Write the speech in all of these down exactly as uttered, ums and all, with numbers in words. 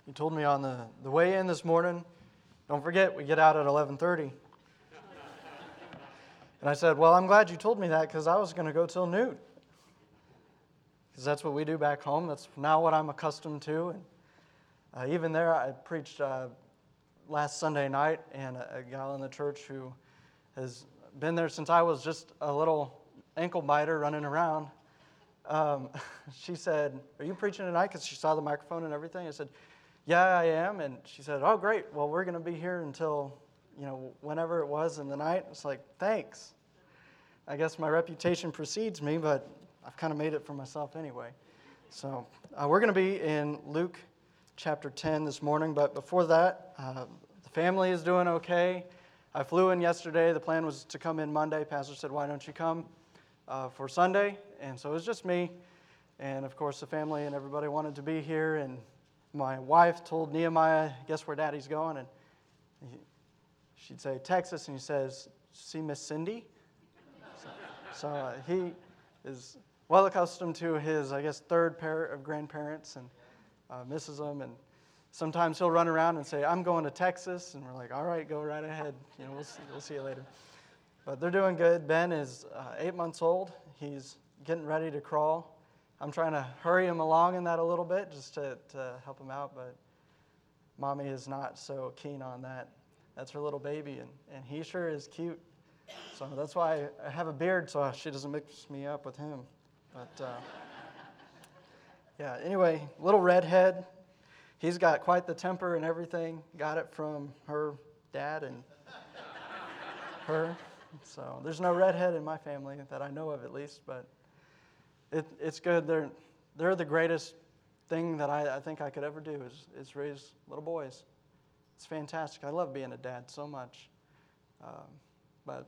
He told me on the, the way in this morning, don't forget, we get out at eleven thirty. And I said, well, I'm glad you told me that because I was going to go till noon. Because that's what we do back home. That's now what I'm accustomed to. And uh, even there, I preached uh, last Sunday night, and a, a gal in the church who has been there since I was just a little ankle biter running around. Um, she said, are you preaching tonight? Because she saw the microphone and everything. I said, yeah, I am. And she said, oh, great. Well, we're going to be here until, you know, whenever it was in the night. It's like, thanks. I guess my reputation precedes me, but I've kind of made it for myself anyway. So uh, we're going to be in Luke chapter ten this morning. But before that, uh, the family is doing okay. I flew in yesterday. The plan was to come in Monday. Pastor said, why don't you come uh, for Sunday? And so it was just me. And, of course, the family and everybody wanted to be here. And my wife told Nehemiah, guess where Daddy's going? And he, she'd say, Texas. And he says, see Miss Cindy? So, so uh, he is well accustomed to his, I guess, third pair of grandparents and uh, misses them. And sometimes he'll run around and say, I'm going to Texas. And we're like, all right, go right ahead. You know, we'll see, we'll see you later. But they're doing good. Ben is uh, eight months old. He's getting ready to crawl. I'm trying to hurry him along in that a little bit just to, to help him out, but Mommy is not so keen on that. That's her little baby, and, and he sure is cute. So that's why I have a beard, so she doesn't mix me up with him. But uh, yeah, anyway, little redhead. He's got quite the temper and everything. Got it from her dad and her. So there's no redhead in my family that I know of, at least, but It, it's good. They're they're the greatest thing that I, I think I could ever do is, is raise little boys. It's fantastic. I love being a dad so much. Um, but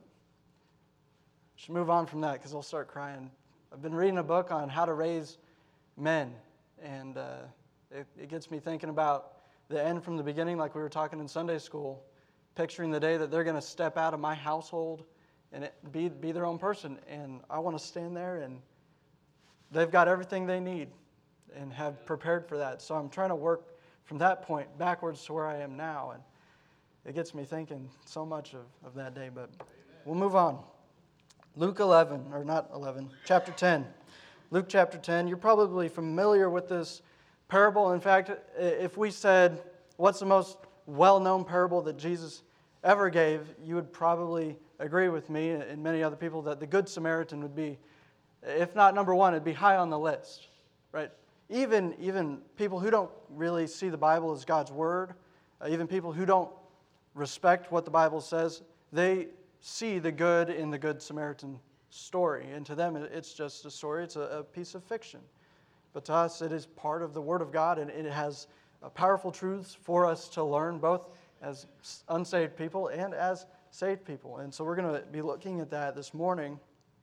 I should move on from that because I'll start crying. I've been reading a book on how to raise men, and uh, it, it gets me thinking about the end from the beginning, like we were talking in Sunday school, picturing the day that they're going to step out of my household and it, be be their own person. And I want to stand there and they've got everything they need and have prepared for that. So I'm trying to work from that point backwards to where I am now. And it gets me thinking so much of, of that day. But we'll move on. Luke eleven, or not eleven, chapter ten. Luke chapter ten. You're probably familiar with this parable. In fact, if we said, what's the most well-known parable that Jesus ever gave, you would probably agree with me and many other people that the Good Samaritan would be, if not number one, it'd be high on the list, right? Even, even people who don't really see the Bible as God's Word, uh, even people who don't respect what the Bible says, they see the good in the Good Samaritan story. And to them, it's just a story. It's a, a piece of fiction. But to us, it is part of the Word of God, and it has uh, powerful truths for us to learn, both as unsaved people and as saved people. And so we're going to be looking at that this morning.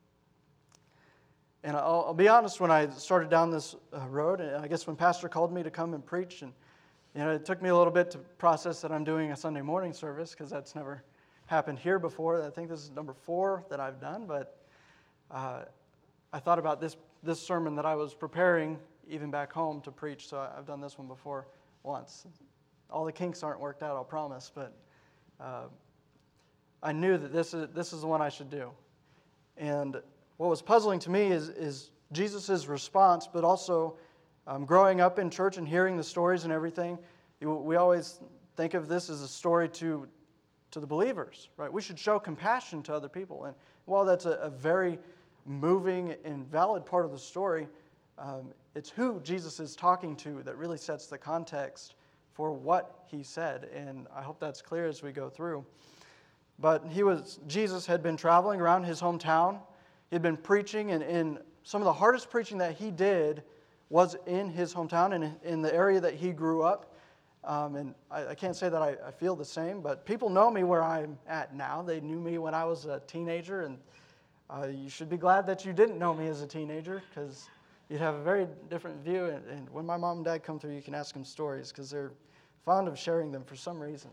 And I'll, I'll be honest, when I started down this uh, road, and I guess when Pastor called me to come and preach, and you know, it took me a little bit to process that I'm doing a Sunday morning service, because that's never happened here before. I think this is number four that I've done, but uh, I thought about this this sermon that I was preparing even back home to preach, so I've done this one before once. All the kinks aren't worked out, I'll promise, but uh, I knew that this is, this is the one I should do. And what was puzzling to me is, is Jesus' response, but also um, growing up in church and hearing the stories and everything, we always think of this as a story to, to the believers, right? We should show compassion to other people. And while that's a, a very moving and valid part of the story, um, it's who Jesus is talking to that really sets the context for what he said. And I hope that's clear as we go through. But he was Jesus had been traveling around his hometown. He had been preaching, and in some of the hardest preaching that he did was in his hometown and in the area that he grew up. Um, and I, I can't say that I, I feel the same, but people know me where I'm at now. They knew me when I was a teenager, and uh, you should be glad that you didn't know me as a teenager, because you'd have a very different view. And, and when my mom and dad come through, you can ask them stories, because they're fond of sharing them for some reason.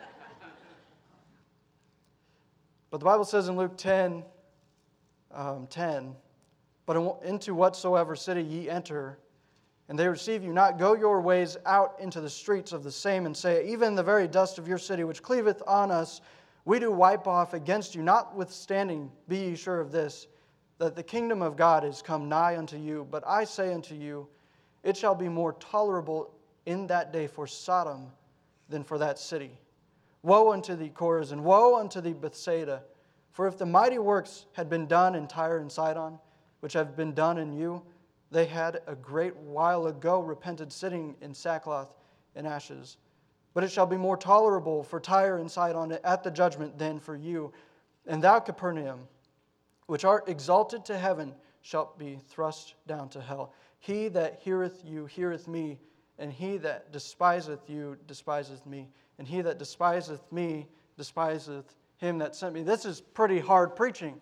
But the Bible says in Luke ten, um, ten, but into whatsoever city ye enter, and they receive you not, go your ways out into the streets of the same, and say, even the very dust of your city, which cleaveth on us, we do wipe off against you. Notwithstanding, be ye sure of this, that the kingdom of God is come nigh unto you. But I say unto you, it shall be more tolerable in that day for Sodom than for that city. Woe unto thee, Chorazin! Woe unto thee, Bethsaida! For if the mighty works had been done in Tyre and Sidon, which have been done in you, they had a great while ago repented, sitting in sackcloth and ashes. But it shall be more tolerable for Tyre and Sidon at the judgment than for you. And thou, Capernaum, which art exalted to heaven, shalt be thrust down to hell. He that heareth you heareth me, and he that despiseth you despiseth me. And he that despiseth me despiseth him that sent me. This is pretty hard preaching.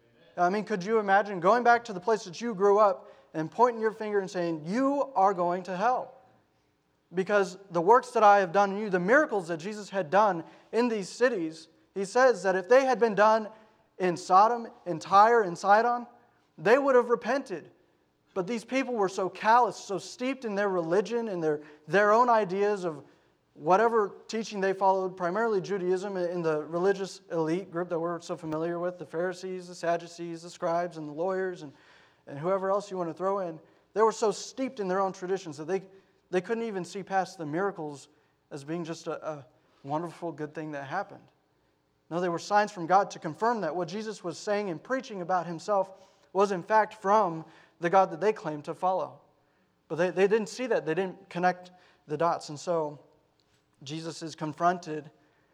I mean, could you imagine going back to the place that you grew up and pointing your finger and saying, you are going to hell? Because the works that I have done in you, the miracles that Jesus had done in these cities, he says that if they had been done in Sodom, in Tyre, in Sidon, they would have repented. But these people were so callous, so steeped in their religion and their, their own ideas of whatever teaching they followed, primarily Judaism in the religious elite group that we're so familiar with, the Pharisees, the Sadducees, the scribes, and the lawyers, and, and whoever else you want to throw in. They were so steeped in their own traditions that they They couldn't even see past the miracles as being just a, a wonderful, good thing that happened. No, they were signs from God to confirm that what Jesus was saying and preaching about himself was in fact from the God that they claimed to follow. But they, they didn't see that. They didn't connect the dots. And so Jesus is confronted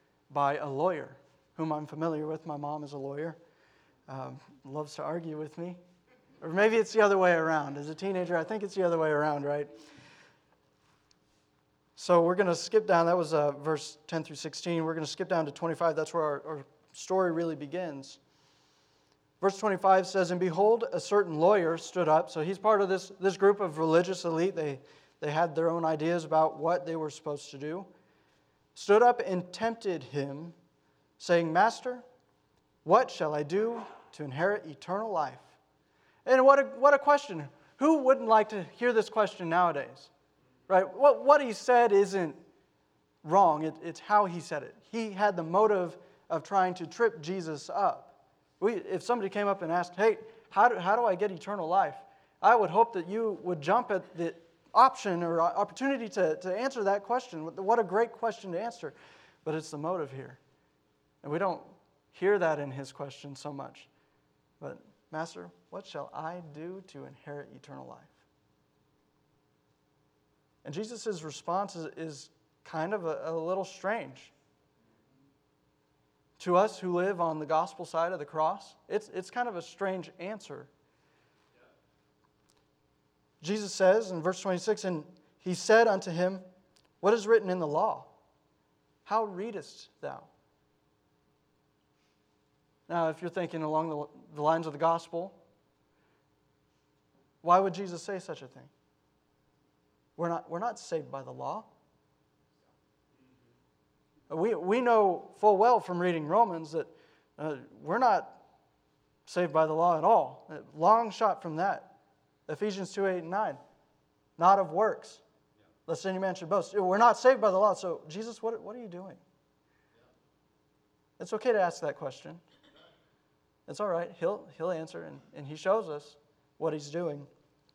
by a lawyer whom I'm familiar with. My mom is a lawyer. Um, loves to argue with me. Or maybe it's the other way around. As a teenager, I think it's the other way around, right? So we're going to skip down. That was uh, verse ten through sixteen. We're going to skip down to twenty-five. That's where our, our story really begins. Verse twenty-five says, and behold, a certain lawyer stood up. So he's part of this, this group of religious elite. They, they had their own ideas about what they were supposed to do. Stood up and tempted him, saying, Master, what shall I do to inherit eternal life? And what a, what a question. Who wouldn't like to hear this question nowadays? Right? What, what he said isn't wrong. It, it's how he said it. He had the motive of trying to trip Jesus up. We, if somebody came up and asked, hey, how do, how do I get eternal life? I would hope that you would jump at the option or opportunity to, to answer that question. What a great question to answer. But it's the motive here. And we don't hear that in his question so much. But, Master, what shall I do to inherit eternal life? And Jesus' response is, is kind of a, a little strange. To us who live on the gospel side of the cross, it's, it's kind of a strange answer. Jesus says in verse twenty-six, and he said unto him, what is written in the law? How readest thou? Now, if you're thinking along the, the lines of the gospel, why would Jesus say such a thing? We're not, we're not saved by the law. We, we know full well from reading Romans that uh, we're not saved by the law at all. Long shot from that. Ephesians two, eight, and nine. Not of works, lest any man should boast. We're not saved by the law. So, Jesus, what, what are you doing? It's okay to ask that question. It's all right. He'll, he'll answer, and, and he shows us what he's doing.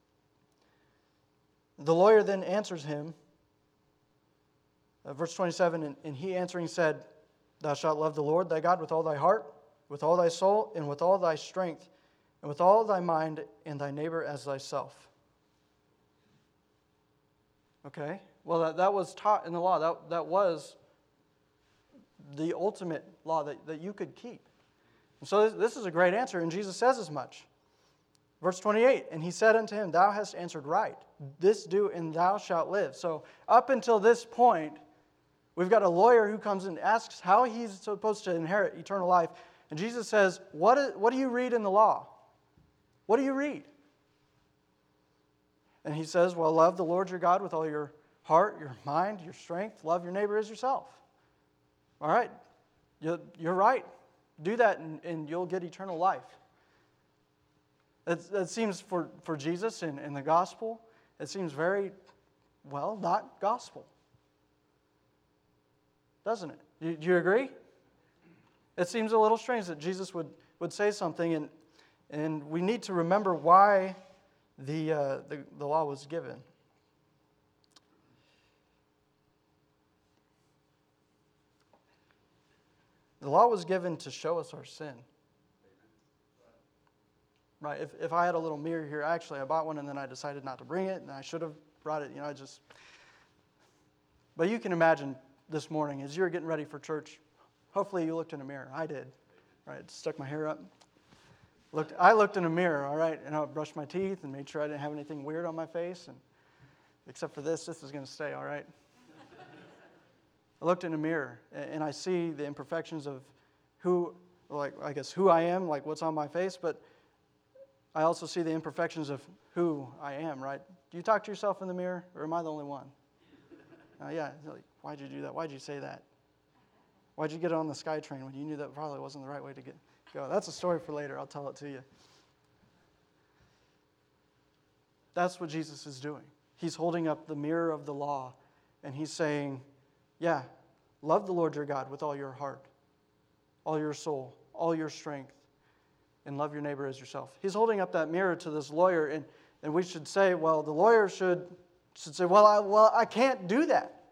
The lawyer then answers him, uh, verse twenty-seven, and, and he answering said, thou shalt love the Lord thy God with all thy heart, with all thy soul, and with all thy strength, and with all thy mind, and thy neighbor as thyself. Okay, well that, that was taught in the law. That, that was the ultimate law that, that you could keep. And so this, this is a great answer, and Jesus says as much. Verse twenty-eight, and he said unto him, thou hast answered right. This do, and thou shalt live. So up until this point, we've got a lawyer who comes and asks how he's supposed to inherit eternal life. And Jesus says, what, is, what do you read in the law? What do you read? And he says, well, love the Lord your God with all your heart, your mind, your strength. Love your neighbor as yourself. All right, you're right. Do that and, and you'll get eternal life. That, that seems for, for Jesus in, in the gospel It seems very, well, not gospel. Doesn't it? Do, do you agree? It seems a little strange that Jesus would, would say something, and, and we need to remember why the, uh, the, the law was given. The law was given to show us our sin. Right? If if I had a little mirror here, actually I bought one and then I decided not to bring it, and I should have brought it, you know, I just... But you can imagine this morning, as you were getting ready for church, hopefully you looked in a mirror. I did. Right? Stuck my hair up. Looked. I looked in a mirror, all right, and I brushed my teeth and made sure I didn't have anything weird on my face, and except for this, this is going to stay, all right? I looked in a mirror, and I see the imperfections of who, like, I guess who I am, like what's on my face, but I also see the imperfections of who I am, right? Do you talk to yourself in the mirror, or am I the only one? Uh, yeah, like, why'd you do that? Why'd you say that? Why'd you get on the SkyTrain when you knew that probably wasn't the right way to get go? That's a story for later. I'll tell it to you. That's what Jesus is doing. He's holding up the mirror of the law, and he's saying, yeah, love the Lord your God with all your heart, all your soul, all your strength, and love your neighbor as yourself. He's holding up that mirror to this lawyer, and, and we should say, well, the lawyer should, should say, well I, well, I can't do that.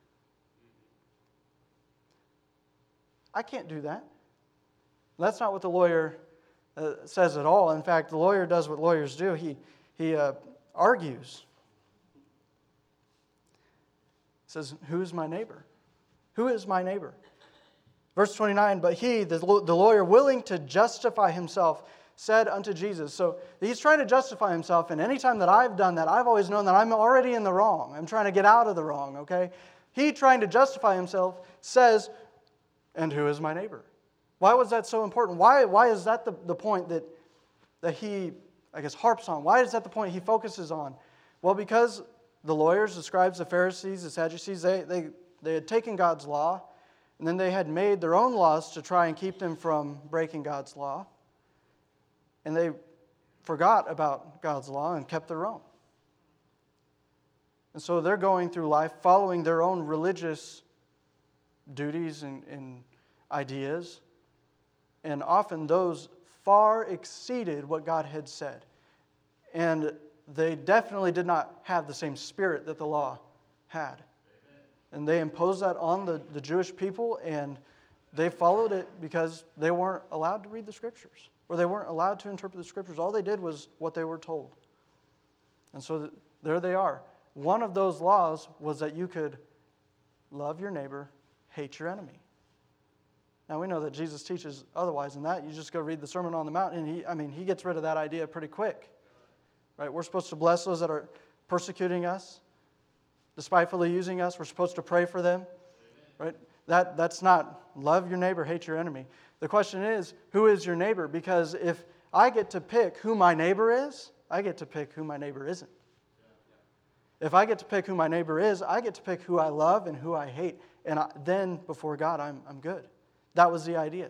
I can't do that. That's not what the lawyer uh, says at all. In fact, the lawyer does what lawyers do. He, he uh, argues. Says, who's my neighbor? Who is my neighbor? Verse twenty-nine, but he, the, the lawyer, willing to justify himself, said unto Jesus. So he's trying to justify himself, and anytime that I've done that, I've always known that I'm already in the wrong. I'm trying to get out of the wrong, okay? He, trying to justify himself, says, and who is my neighbor? Why was that so important? Why, why is that the, the point that, that he, I guess, harps on? Why is that the point he focuses on? Well, because the lawyers, the scribes, the Pharisees, the Sadducees, they, they, they had taken God's law, and then they had made their own laws to try and keep them from breaking God's law. And they forgot about God's law and kept their own. And so they're going through life following their own religious duties and, and ideas. And often those far exceeded what God had said. And they definitely did not have the same spirit that the law had. And they imposed that on the, the Jewish people, and they followed it because they weren't allowed to read the Scriptures, or they weren't allowed to interpret the Scriptures. All they did was what they were told. And so th- there they are. One of those laws was that you could love your neighbor, hate your enemy. Now we know that Jesus teaches otherwise than that. You just go read the Sermon on the Mount, and he, I mean, he gets rid of that idea pretty quick. Right? We're supposed to bless those that are persecuting us, despitefully using us. We're supposed to pray for them. Right? That, that's not love your neighbor, hate your enemy. The question is, who is your neighbor? Because if I get to pick who my neighbor is, I get to pick who my neighbor isn't. If I get to pick who my neighbor is, I get to pick who I love and who I hate. And I, then, before God, I'm, I'm good. That was the idea.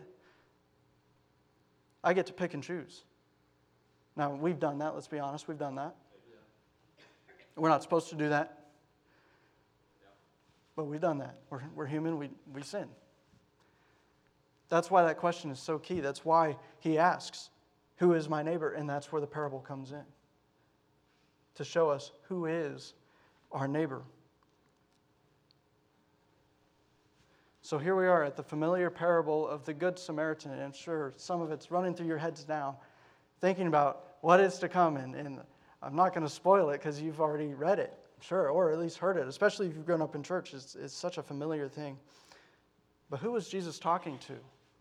I get to pick and choose. Now, we've done that, let's be honest. We've done that. We're not supposed to do that. But we've done that. We're, we're human. We, we sin. That's why that question is so key. That's why he asks, who is my neighbor? And that's where the parable comes in. To show us who is our neighbor. So here we are at the familiar parable of the Good Samaritan. And I'm sure some of it's running through your heads now, thinking about what is to come. And, and I'm not going to spoil it because you've already read it, sure, or at least heard it, especially if you've grown up in church. It's, it's such a familiar thing. But who was Jesus talking to?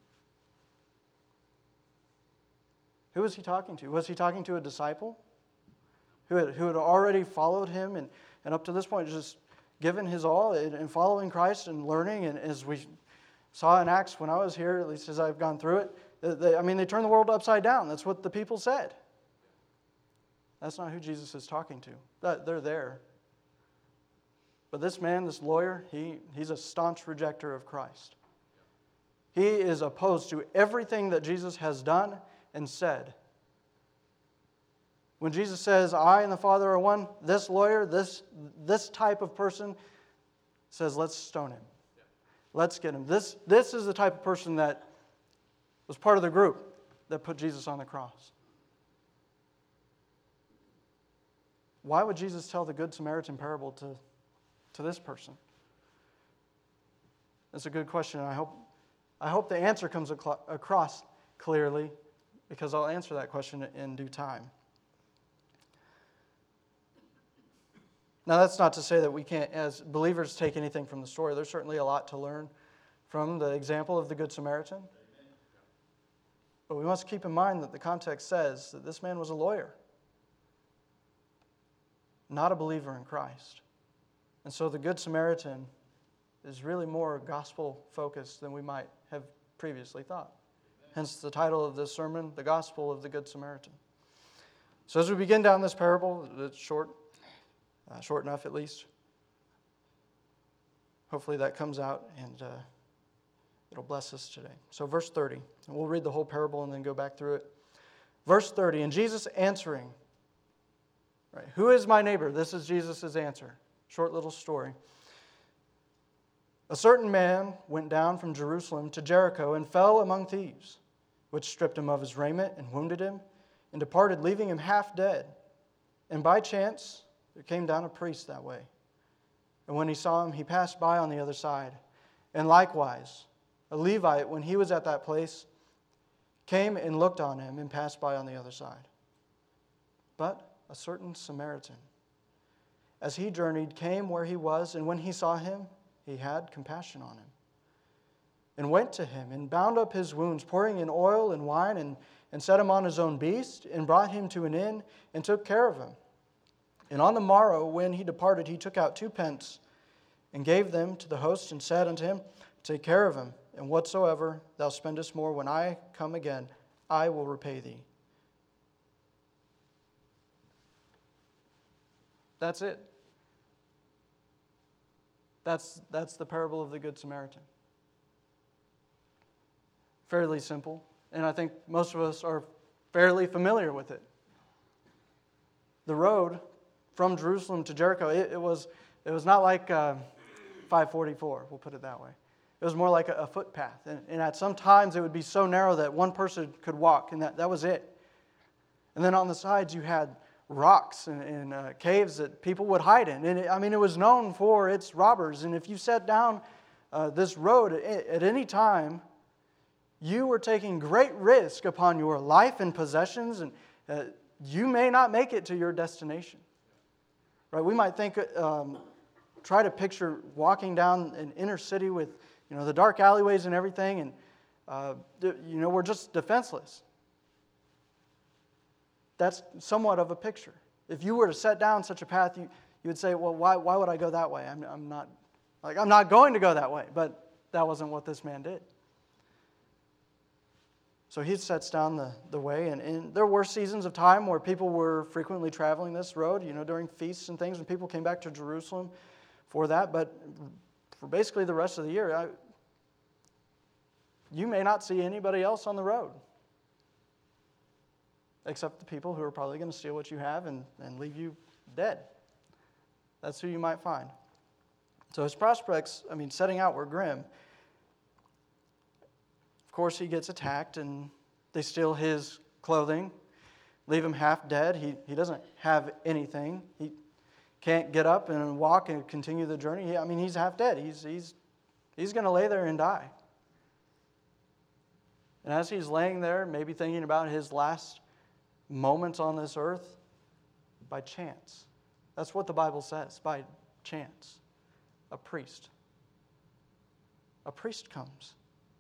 Who was he talking to? Was he talking to a disciple who had, who had already followed him and, and up to this point just given his all in, in following Christ and learning? And as we saw in Acts when I was here, at least as I've gone through it, they, they, I mean, they turned the world upside down. That's what the people said. That's not who Jesus is talking to. That, they're there. But this man, this lawyer, he, he's a staunch rejecter of Christ. He is opposed to everything that Jesus has done and said. When Jesus says, I and the Father are one, this lawyer, this, this type of person says, let's stone him. Let's get him. This, this is the type of person that was part of the group that put Jesus on the cross. Why would Jesus tell the Good Samaritan parable to, to this person? That's a good question, and I hope, I hope the answer comes across clearly, because I'll answer that question in due time. Now, that's not to say that we can't, as believers, take anything from the story. There's certainly a lot to learn from the example of the Good Samaritan. But we must keep in mind that the context says that this man was a lawyer, not a believer in Christ. And so the Good Samaritan is really more gospel-focused than we might have previously thought. Hence the title of this sermon, The Gospel of the Good Samaritan. So as we begin down this parable, it's short, uh, short enough at least. Hopefully that comes out and uh, it'll bless us today. So verse thirty, and we'll read the whole parable and then go back through it. Verse thirty, and Jesus answering, right, who is my neighbor? This is Jesus' answer. Short little story. A certain man went down from Jerusalem to Jericho and fell among thieves, which stripped him of his raiment and wounded him, and departed, leaving him half dead. And by chance, there came down a priest that way. And when he saw him, he passed by on the other side. And likewise, a Levite, when he was at that place, came and looked on him and passed by on the other side. But a certain Samaritan, as he journeyed, came where he was, and when he saw him, he had compassion on him, and went to him, and bound up his wounds, pouring in oil and wine, and, and set him on his own beast, and brought him to an inn, and took care of him. And on the morrow, when he departed, he took out two pence, and gave them to the host, and said unto him, take care of him, and whatsoever thou spendest more, when I come again, I will repay thee. That's it. That's, that's the parable of the Good Samaritan. Fairly simple, and I think most of us are fairly familiar with it. The road from Jerusalem to Jericho, it, it was it was not like uh, five forty-four, we'll put it that way. It was more like a, a footpath, and, and at some times it would be so narrow that one person could walk, and that, that was it. And then on the sides you had rocks and, and uh, caves that people would hide in. And it, I mean, it was known for its robbers. And if you set down uh, this road at, at any time, you were taking great risk upon your life and possessions, and uh, you may not make it to your destination. Right? We might think, um, try to picture walking down an inner city with, you know, the dark alleyways and everything, and uh, you know, we're just defenseless. That's somewhat of a picture. If you were to set down such a path, you, you would say, well, why, why would I go that way? I'm, I'm not like I'm not going to go that way. But that wasn't what this man did. So he sets down the, the way, and, and there were seasons of time where people were frequently traveling this road, you know, during feasts and things, when people came back to Jerusalem for that. But for basically the rest of the year, I, you may not see anybody else on the road, except the people who are probably going to steal what you have and, and leave you dead. That's who you might find. So his prospects, I mean, setting out were grim. Of course, he gets attacked, and they steal his clothing, leave him half dead. He, he doesn't have anything. He can't get up and walk and continue the journey. He, I mean, he's half dead. He's, he's, he's going to lay there and die. And as he's laying there, maybe thinking about his last moments on this earth, by chance. That's what the Bible says, by chance. A priest. A priest comes.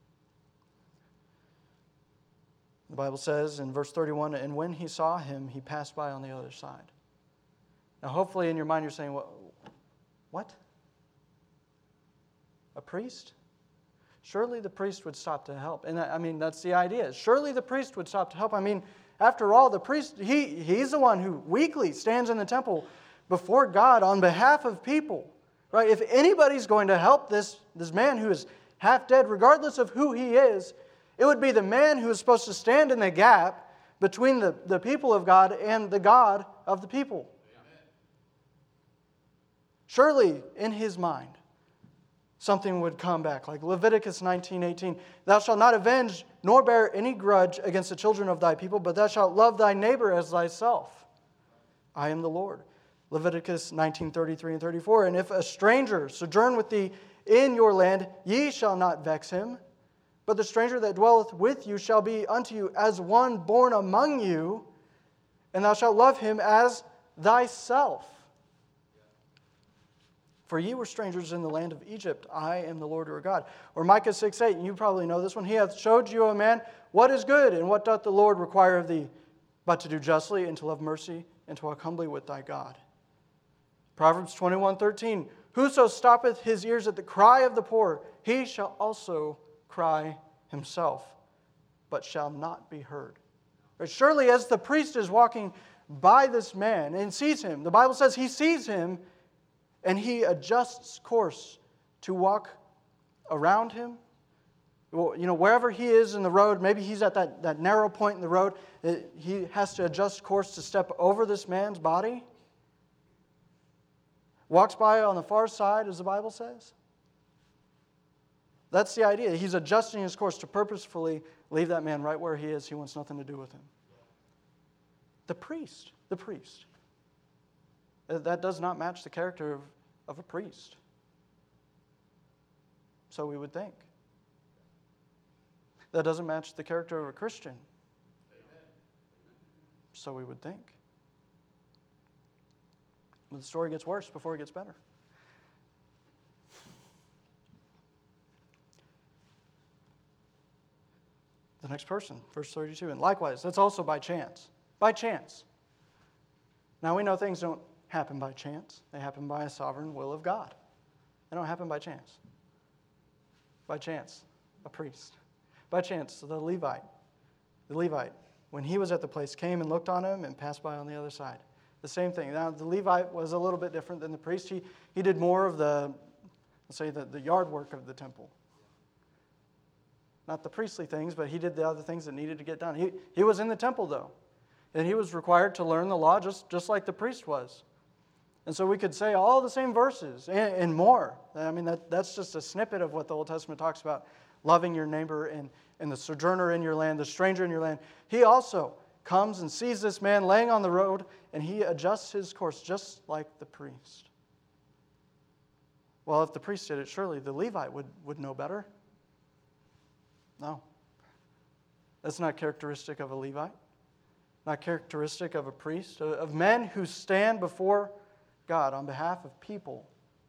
The Bible says in verse thirty-one, and when he saw him, he passed by on the other side. Now hopefully in your mind you're saying, well, what? A priest? Surely the priest would stop to help. And I mean, that's the idea. Surely the priest would stop to help. I mean, after all, the priest, he, he's the one who weekly stands in the temple before God on behalf of people. Right? If anybody's going to help this, this man who is half dead, regardless of who he is, it would be the man who is supposed to stand in the gap between the, the people of God and the God of the people. Amen. Surely, in his mind, something would come back, like Leviticus nineteen eighteen. Thou shalt not avenge nor bear any grudge against the children of thy people, but thou shalt love thy neighbor as thyself. I am the Lord. Leviticus nineteen thirty-three and thirty-four. And if a stranger sojourn with thee in your land, ye shall not vex him. But the stranger that dwelleth with you shall be unto you as one born among you, and thou shalt love him as thyself. For ye were strangers in the land of Egypt. I am the Lord your God. Or Micah six eight, and you probably know this one. He hath showed you, O man, what is good, and what doth the Lord require of thee, but to do justly, and to love mercy, and to walk humbly with thy God. Proverbs twenty-one thirteen, whoso stoppeth his ears at the cry of the poor, he shall also cry himself, but shall not be heard. But surely as the priest is walking by this man and sees him, the Bible says he sees him and he adjusts course to walk around him. You know, wherever he is in the road, maybe he's at that, that narrow point in the road, he has to adjust course to step over this man's body. Walks by on the far side, as the Bible says. That's the idea. He's adjusting his course to purposefully leave that man right where he is. He wants nothing to do with him. The priest, the priest. That does not match the character of, of a priest. So we would think. That doesn't match the character of a Christian. So we would think. But the story gets worse before it gets better. The next person, verse thirty-two. And likewise, that's also by chance. By chance. Now we know things don't happen by chance. They happen by a sovereign will of God. They don't happen by chance. By chance, a priest. By chance, the Levite. The Levite, when he was at the place, came and looked on him and passed by on the other side. The same thing. Now, the Levite was a little bit different than the priest. He, he did more of the, let's say, the, the yard work of the temple. Not the priestly things, but he did the other things that needed to get done. He, he was in the temple, though. And he was required to learn the law just, just like the priest was. And so we could say all the same verses and, and more. I mean, that, that's just a snippet of what the Old Testament talks about. Loving your neighbor and, and the sojourner in your land, the stranger in your land. He also comes and sees this man laying on the road, and he adjusts his course just like the priest. Well, if the priest did it, surely the Levite would, would know better. No. That's not characteristic of a Levite. Not characteristic of a priest. Of men who stand before God on behalf of people.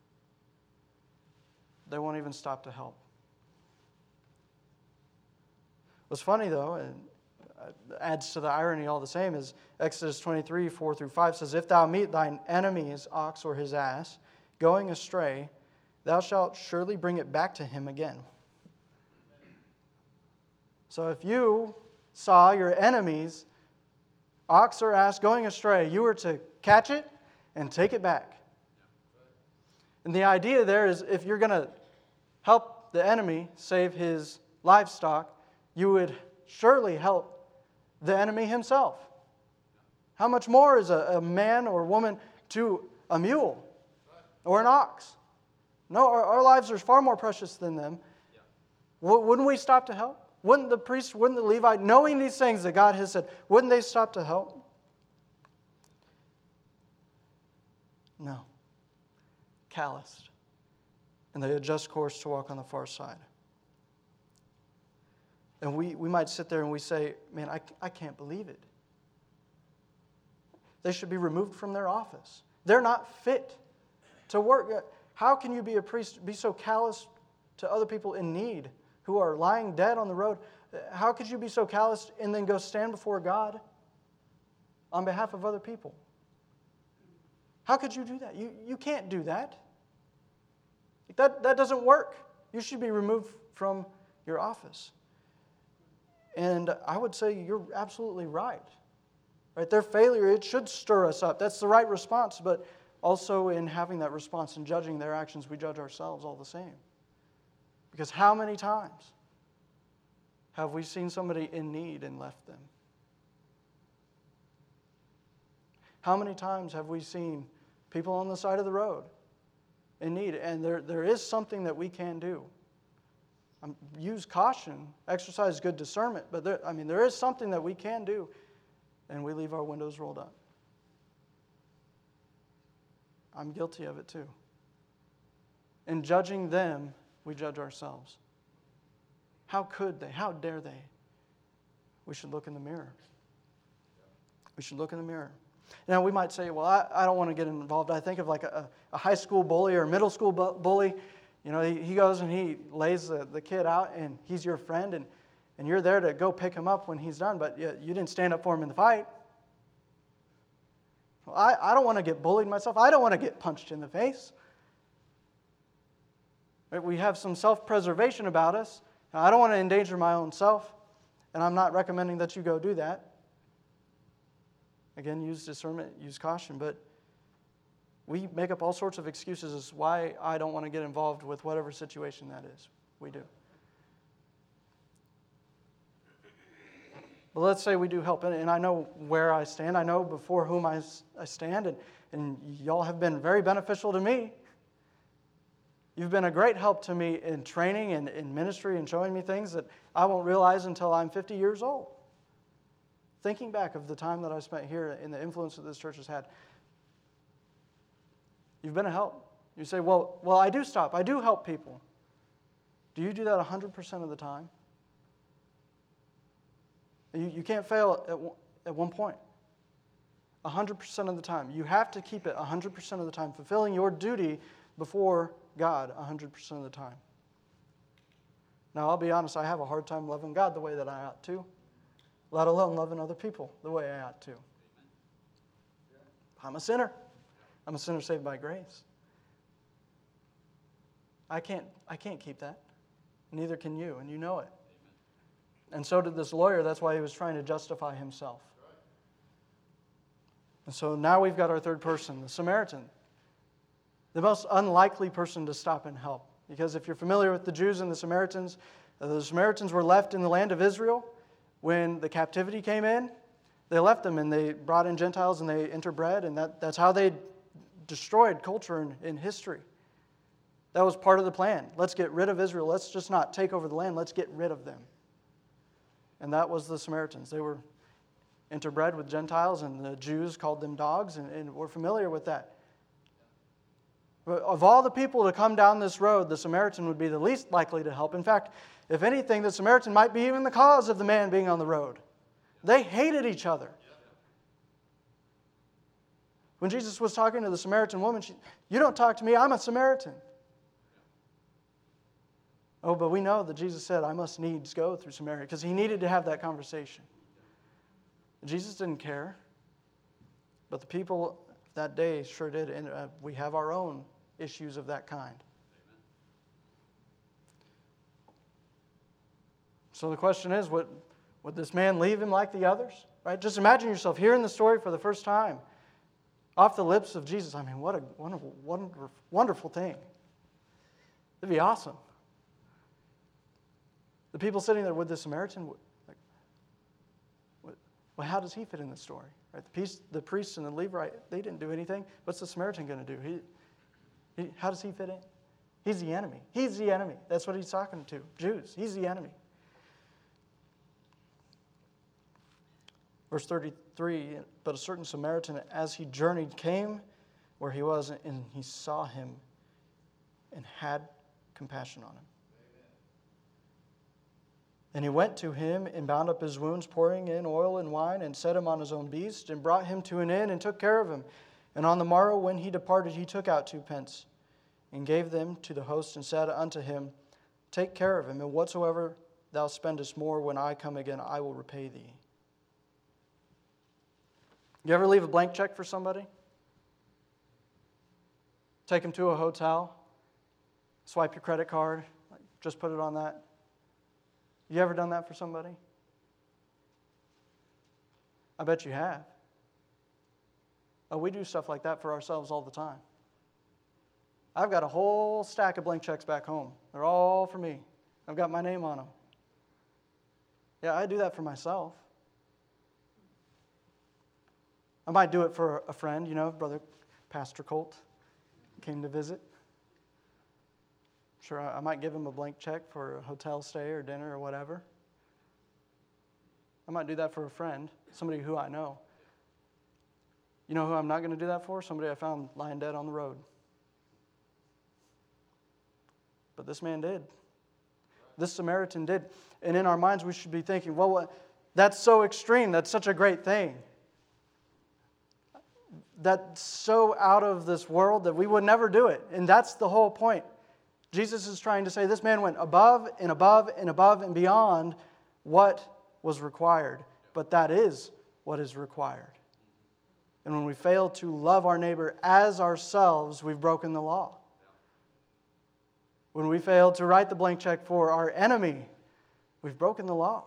They won't even stop to help. What's funny, though, and adds to the irony all the same, is Exodus twenty-three, four through five says, if thou meet thine enemy's ox or his ass going astray, thou shalt surely bring it back to him again. So if you saw your enemy's ox or ass going astray, you were to catch it and take it back. And the idea there is if you're going to help the enemy save his livestock, you would surely help the enemy himself. How much more is a, a man or woman to a mule or an ox? No, our, our lives are far more precious than them. W- wouldn't we stop to help? Wouldn't the priest, wouldn't the Levite, knowing these things that God has said, wouldn't they stop to help? No. Calloused. And they adjust course to walk on the far side. And we, we might sit there and we say, man, I, I can't believe it. They should be removed from their office. They're not fit to work. How can you be a priest, be so callous to other people in need who are lying dead on the road? How could you be so callous and then go stand before God on behalf of other people? How could you do that? You, you can't do that. That, that doesn't work. You should be removed from your office. And I would say you're absolutely right. Right? Their failure, it should stir us up. That's the right response, but also in having that response and judging their actions, we judge ourselves all the same. Because how many times have we seen somebody in need and left them? How many times have we seen people on the side of the road in need? And there, there is something that we can do. Um, use caution, exercise good discernment, but there, I mean, there is something that we can do, and we leave our windows rolled up. I'm guilty of it too. In judging them, we judge ourselves. How could they? How dare they? We should look in the mirror. We should look in the mirror. Now, we might say, well, I, I don't want to get involved. I think of like a, a high school bully or a middle school bu- bully. You know, he, he goes and he lays the, the kid out, and he's your friend, and, and you're there to go pick him up when he's done, but you, you didn't stand up for him in the fight. Well, I, I don't want to get bullied myself. I don't want to get punched in the face. Right? We have some self-preservation about us. Now, I don't want to endanger my own self, and I'm not recommending that you go do that. Again, use discernment, use caution, but we make up all sorts of excuses as why I don't want to get involved with whatever situation that is. We do. But let's say we do help, and I know where I stand. I know before whom I, I stand, and, and y'all have been very beneficial to me. You've been a great help to me in training and in ministry and showing me things that I won't realize until I'm fifty years old. Thinking back of the time that I spent here and the influence that this church has had, you've been a help. You say, well, well, I do stop. I do help people. Do you do that one hundred percent of the time? You, you can't fail at, at one point. one hundred percent of the time. You have to keep it one hundred percent of the time, fulfilling your duty before God one hundred percent of the time. Now, I'll be honest, I have a hard time loving God the way that I ought to, let alone loving other people the way I ought to. I'm a sinner. I'm a sinner saved by grace. I can't, I can't keep that. Neither can you, and you know it. And so did this lawyer. That's why he was trying to justify himself. And so now we've got our third person, the Samaritan. The most unlikely person to stop and help. Because if you're familiar with the Jews and the Samaritans, the Samaritans were left in the land of Israel when the captivity came in. They left them and they brought in Gentiles and they interbred, and that, that's how they destroyed culture in, in history. That was part of the plan. Let's get rid of Israel. Let's just not take over the land. Let's get rid of them. And that was the Samaritans. They were interbred with Gentiles, and the Jews called them dogs, and, and we're familiar with that. But of all the people to come down this road, the Samaritan would be the least likely to help. In fact, if anything, the Samaritan might be even the cause of the man being on the road. They hated each other. When Jesus was talking to the Samaritan woman, she, you don't talk to me, I'm a Samaritan. Oh, but we know that Jesus said, I must needs go through Samaria, because he needed to have that conversation. Jesus didn't care, but the people that day sure did, and uh, we have our own issues of that kind. So the question is, would, would this man leave him like the others? Right? Just imagine yourself hearing the story for the first time, off the lips of Jesus. I mean, what a wonderful, wonderful, wonderful thing. It'd be awesome. The people sitting there with the Samaritan, like, what, well, how does he fit in the story? Right? The, priest, the priest and the Levite, they didn't do anything. What's the Samaritan going to do? He, he, how does he fit in? He's the enemy. He's the enemy. That's what he's talking to. Jews. He's the enemy. Verse thirty-three, but a certain Samaritan, as he journeyed, came where he was, and he saw him and had compassion on him. And he went to him and bound up his wounds, pouring in oil and wine, and set him on his own beast, and brought him to an inn, and took care of him. And on the morrow, when he departed, he took out two pence, and gave them to the host, and said unto him, take care of him, and whatsoever thou spendest more, when I come again, I will repay thee. You ever leave a blank check for somebody? Take them to a hotel, swipe your credit card, just put it on that. You ever done that for somebody? I bet you have. Oh, we do stuff like that for ourselves all the time. I've got a whole stack of blank checks back home. They're all for me. I've got my name on them. Yeah, I do that for myself. I might do it for a friend, you know, Brother Pastor Colt came to visit. Sure, I might give him a blank check for a hotel stay or dinner or whatever. I might do that for a friend, somebody who I know. You know who I'm not going to do that for? Somebody I found lying dead on the road. But this man did. This Samaritan did. And in our minds we should be thinking, well, what, that's so extreme. That's such a great thing. That's so out of this world that we would never do it. And that's the whole point. Jesus is trying to say this man went above and above and above and beyond what was required. But that is what is required. And when we fail to love our neighbor as ourselves, we've broken the law. When we fail to write the blank check for our enemy, we've broken the law.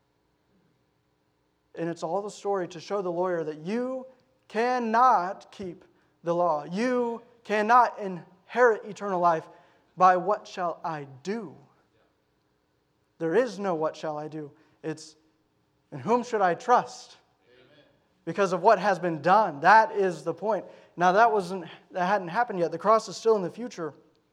And it's all the story to show the lawyer that you cannot keep the law. You cannot inherit eternal life by what shall I do. There is no what shall I do. It's in whom should I trust? Because of what has been done. That is the point. Now that wasn't that hadn't happened yet. The cross is still in the future.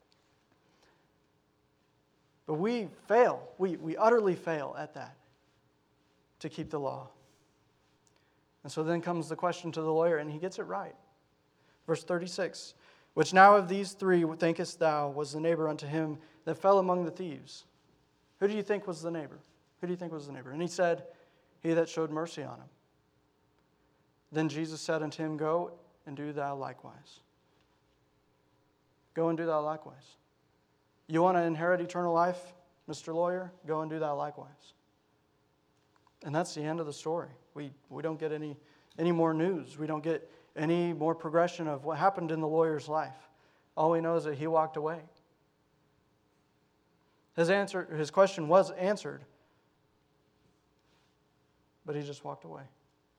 But we fail. We, we utterly fail at that. To keep the law. And so then comes the question to the lawyer, and he gets it right. Verse thirty-six. Which now of these three thinkest thou was the neighbor unto him that fell among the thieves? Who do you think was the neighbor? Who do you think was the neighbor? And he said, he that showed mercy on him. Then Jesus said unto him, go and do thou likewise. Go and do thou likewise. You want to inherit eternal life, Mister Lawyer? Go and do thou likewise. And that's the end of the story. We we don't get any, any more news. We don't get any more progression of what happened in the lawyer's life. All we know is that he walked away. His answer, his question was answered, but he just walked away.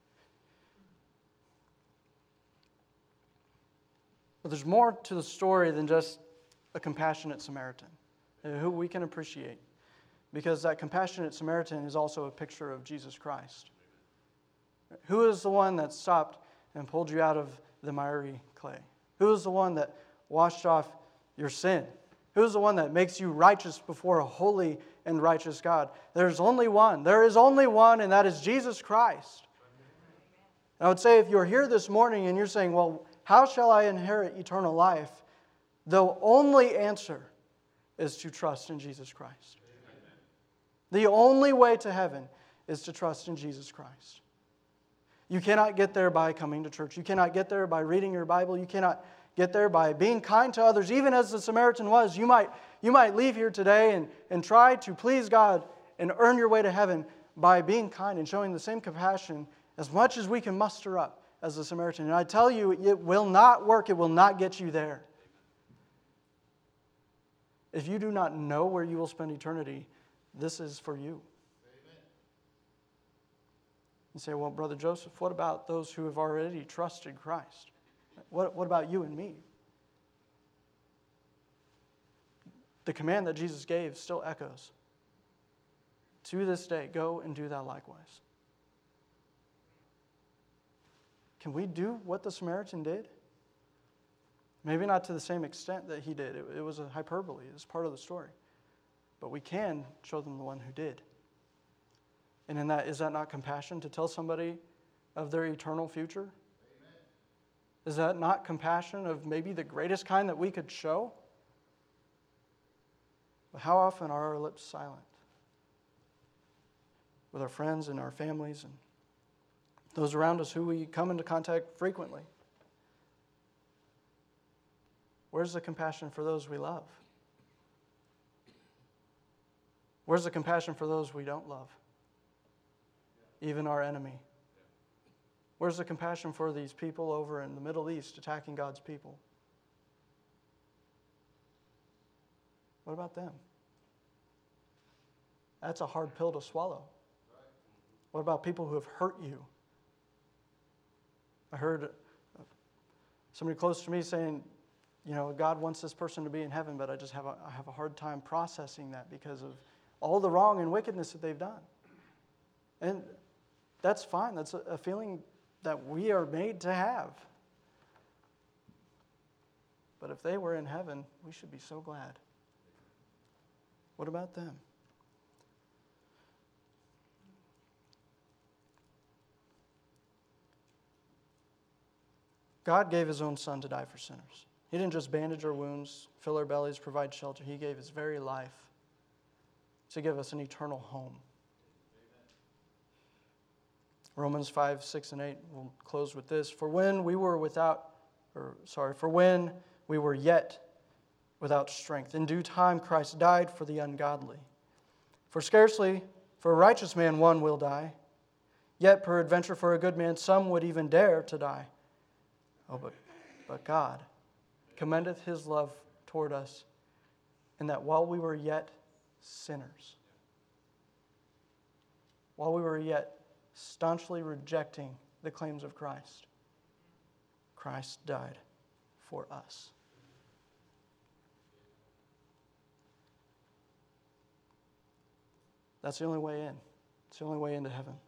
But there's more to the story than just a compassionate Samaritan, who we can appreciate. Because that compassionate Samaritan is also a picture of Jesus Christ. Who is the one that stopped and pulled you out of the miry clay? Who is the one that washed off your sin? Who is the one that makes you righteous before a holy and righteous God? There's only one. There is only one, and that is Jesus Christ. And I would say if you're here this morning and you're saying, well, how shall I inherit eternal life? The only answer is to trust in Jesus Christ. The only way to heaven is to trust in Jesus Christ. You cannot get there by coming to church. You cannot get there by reading your Bible. You cannot get there by being kind to others, even as the Samaritan was. You might, you might leave here today and, and try to please God and earn your way to heaven by being kind and showing the same compassion as much as we can muster up as the Samaritan. And I tell you, it will not work. It will not get you there. If you do not know where you will spend eternity, this is for you. You say, well, Brother Joseph, what about those who have already trusted Christ? What, what about you and me? The command that Jesus gave still echoes. To this day, go and do thou likewise. Can we do what the Samaritan did? Maybe not to the same extent that he did. It, it was a hyperbole. It's part of the story. But we can show them the one who did. And in that, is that not compassion to tell somebody of their eternal future? Amen. Is that not compassion of maybe the greatest kind that we could show? But how often are our lips silent? With our friends and our families and those around us who we come into contact frequently. Where's the compassion for those we love? Where's the compassion for those we don't love? Even our enemy. Where's the compassion for these people over in the Middle East attacking God's people? What about them? That's a hard pill to swallow. What about people who have hurt you? I heard somebody close to me saying, you know, God wants this person to be in heaven, but I just have a, I have a hard time processing that because of all the wrong and wickedness that they've done. And that's fine. That's a, a feeling that we are made to have. But if they were in heaven, we should be so glad. What about them? God gave his own Son to die for sinners. He didn't just bandage our wounds, fill our bellies, provide shelter. He gave his very life to give us an eternal home. Romans five, six, and eight, we'll close with this. For when we were without, or sorry, for when we were yet without strength, in due time Christ died for the ungodly. For scarcely for a righteous man one will die, yet peradventure for a good man some would even dare to die. Oh, but, but God commendeth his love toward us, in that while we were yet sinners, while we were yet staunchly rejecting the claims of Christ, Christ died for us. That's the only way in. It's the only way into heaven.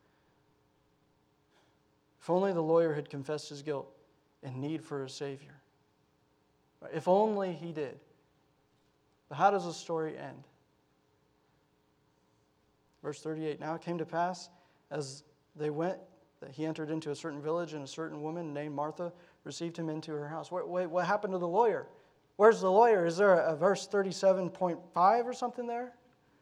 If only the lawyer had confessed his guilt and need for a Savior. If only he did. But how does the story end? Verse thirty-eight, now it came to pass, as they went, that he entered into a certain village, and a certain woman named Martha received him into her house. Wait, wait, what happened to the lawyer? Where's the lawyer? Is there a, a verse thirty-seven point five or something there?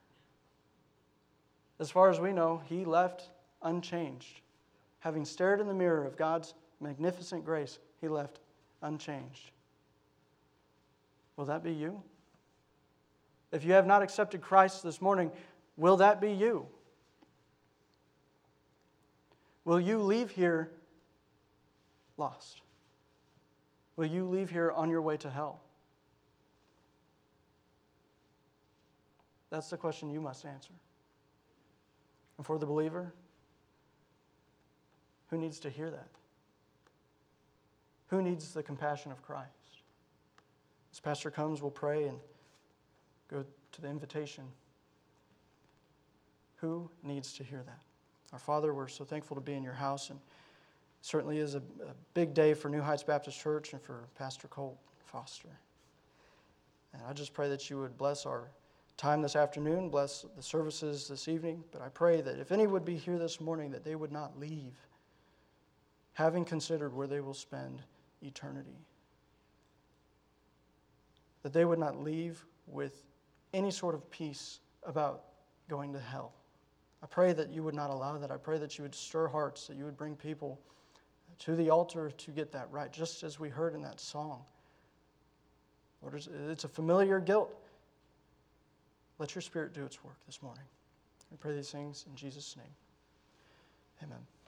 As far as we know, he left unchanged. Having stared in the mirror of God's magnificent grace, he left unchanged. Will that be you? If you have not accepted Christ this morning, will that be you? Will you leave here lost? Will you leave here on your way to hell? That's the question you must answer. And for the believer, who needs to hear that? Who needs the compassion of Christ? As Pastor comes, we'll pray and go to the invitation. Who needs to hear that? Our Father, we're so thankful to be in your house, and it certainly is a, a big day for New Heights Baptist Church and for Pastor Colt Foster. And I just pray that you would bless our time this afternoon, bless the services this evening, but I pray that if any would be here this morning, that they would not leave having considered where they will spend eternity. That they would not leave with any sort of peace about going to hell. I pray that you would not allow that. I pray that you would stir hearts, that you would bring people to the altar to get that right, just as we heard in that song. Lord, it's a familiar guilt. Let your Spirit do its work this morning. We pray these things in Jesus' name. Amen.